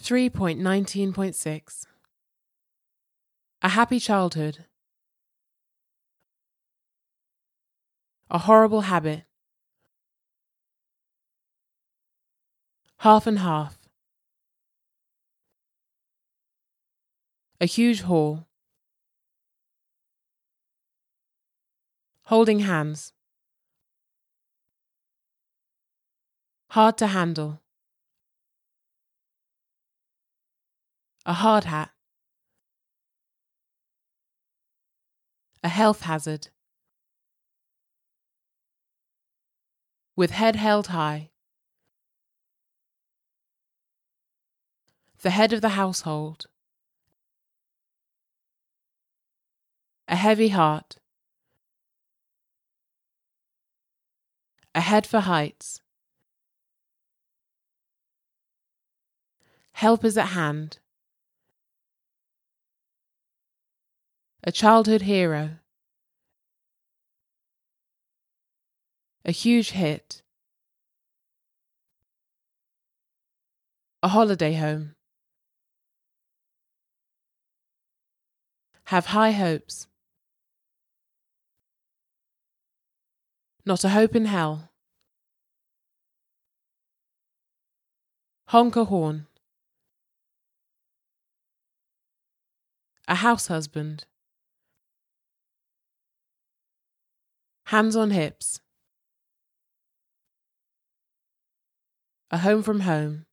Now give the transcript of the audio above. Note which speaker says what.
Speaker 1: 3.19.6 A happy childhood. A horrible habit. Half and half. A huge haul. Holding hands. Hard to handle. A hard hat. A health hazard. With head held high. The head of the household. A heavy heart. A head for heights. Help is at hand. A childhood hero. A huge hit. A holiday home. Have high hopes. Not a hope in hell. Honk a horn. A house husband. Hands on hips. A home from home.